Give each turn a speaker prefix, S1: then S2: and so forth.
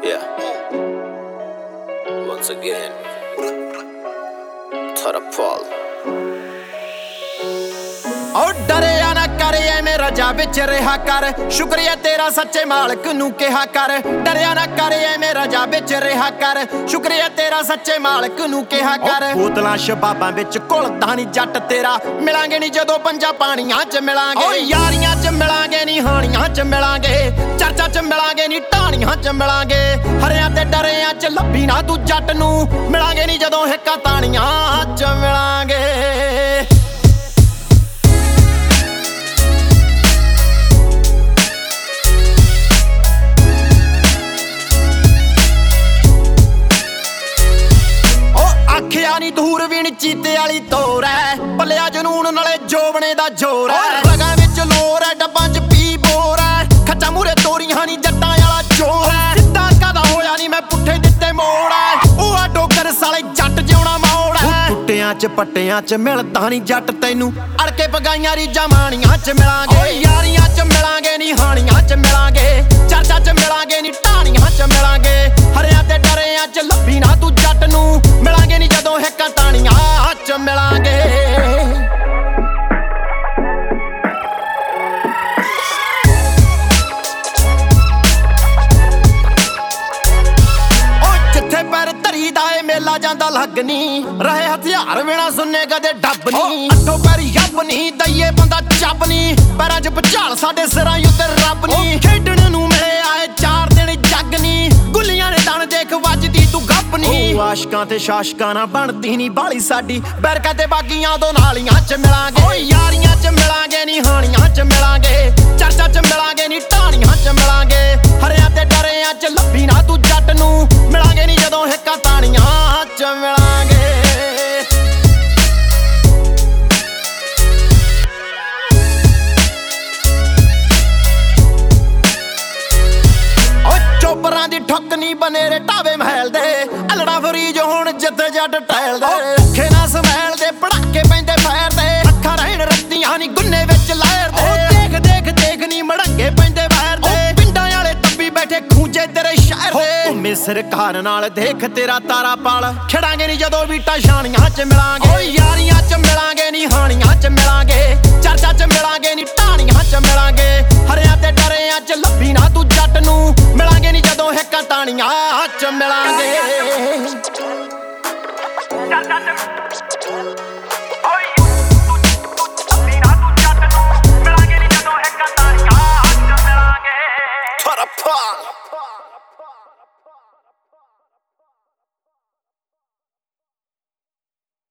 S1: Yeah. Once again, Tarapal.
S2: ओ डरिया ना कर एवें रजा विच रहा कर, शुक्रिया तेरा सच्चे मालक नू कहा कर। डरिया ना कर एवें रजा विच रहा कर, शुक्रिया तेरा सच्चे मालक नू कहा कर। बोतलां शबाबां विच घुलदा नी जट तेरा, मिलांगे नी जदों पंजां पाणियां च मिलांगे। ओ यारियां च मिलांगे नी हाणियां च मिलांगे, चर्चा च मिलांगे नी ढाणियां च मिलांगे। हरियां ते डरियां च लब्भी ना तू जट नू, मिलांगे नी जदों हिक्कां ताणियां च मिलांगे। आखिया नी दूरबीन चीते वाली तोर है, पलिया जनून नाले जोबने दा जोर है। रगां विच लोर है, डब्बां च पी बोर है, खच्चा मूरे तोरियां नी जट्टां वाला जोर है। सिद्धा कदा होया नी मैं पुट्ठे दित्ते मोड़ है, ओह डोगर साले जट जिउणा मौड़ है। टुट्टियां च पट्टियां च मिलदा नी जट तैनू, अड़के पगाइयां रीजां माणियां च मिलांगे। यारियां च मिलांगे नी हाणियां च मिलांगे, चर्चा च मिलांगे नी ढाणियां च मिलांगे। हरियां ते डरियां च लब्भी ना तू जट नू, मिलांगे नी जदों हिक्कां ताणियां च मिलांगे। जिथे पैर धरी दा ए मेला जांदा लगनी, रहे हथियार बिना सुन्ने कदे डब नी। अठो पैर यब नी दईए बंदा चब नी, पैरां च भुचाल साडे सिरां उत्ते रब नी। खेडण नू मिले आए 4 दिन जग नी, गुल्लियां ने दण देख वजदी तू गप नी। आशकां ते शाशकां ना बनदी नी बाली साडी, बैरकां ते बागियां दो नालियां च मिलांगे। यारियां च मिलांगे नी हाणियां च मिलांगे, चर्चा च मिलांगे नी ढाणियां च मिलांगे। हरियां ते डरियां च लब्भी ना तू जट नू, मिलांगे नी जदों हिक्कां ताणियां च मिलांगे। चोपरां दी ठुक नी बनेरे ढावे महल दे, अलड़ा फरीज हुण जिथे जट टहल दे। भुखे ना समैल दे पड़ाके पैंदे फैर दे, अखां रहण रत्तियां नी गुन्ने विच लहर दे। देख देख देख नी मड़ंगे पैंदे वैर दे, पिंडां वाले तब्बी बैठे खूंजे तेरे शहर दे। घुम्मे सरकार नाल देख तेरा तारा पाल, छड़ांगे नी जदों बीटा शाणियां च मिलांगे। यारियां च मिलांगे नी हाणियां च मिलांगे, चर्चा च मिलांगे नी ढाणियां च मिलांगे। हरियां ते डरियां च लब्भी ना तू जट नू, मिलांगे नी जदों हिक्कां ताणियां च मिलांगे।
S1: Tarapal.